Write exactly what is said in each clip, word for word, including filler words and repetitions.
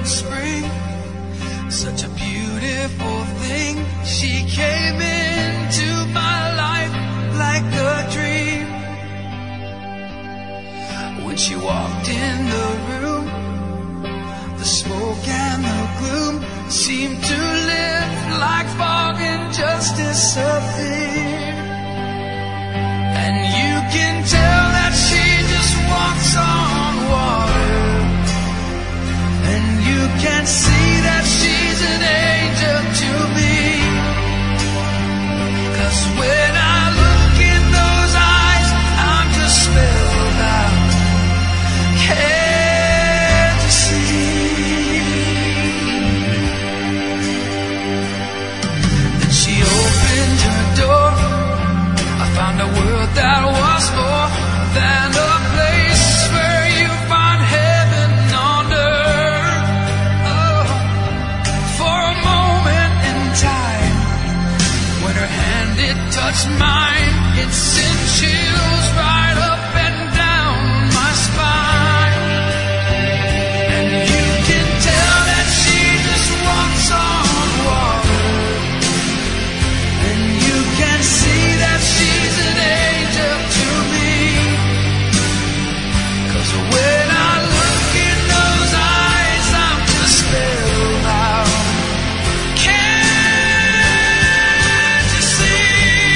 in spring, such a beautiful thing. She came into my life like a dream. When she walked in the room, the smoke and the gloom seemed to lift like fog and just disappear. And you can tell that she just walks on water, and you can see that she's an angel to me. 'Cause when I look in those eyes, I'm just spellbound. Can't you see? Then she opened her door. I found a world that was more than a place where you find heaven on earth. Oh, for a moment in time, when her hand it touched mine, it sent chills right up and down my spine. And you can tell that she just walks on water, and you can see that she's an angel to me. 'Cause when I look in those eyes, I'm just spellbound. Can't you see?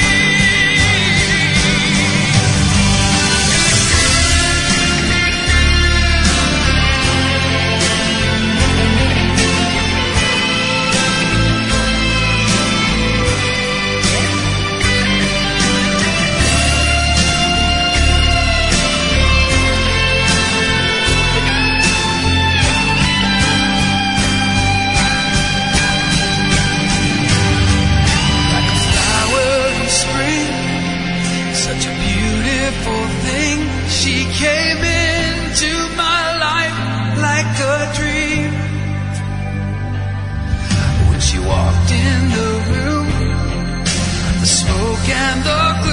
Like a flower in spring, such a beautiful thing. She came into my life like a dream. When she walked in the room, the smoke and the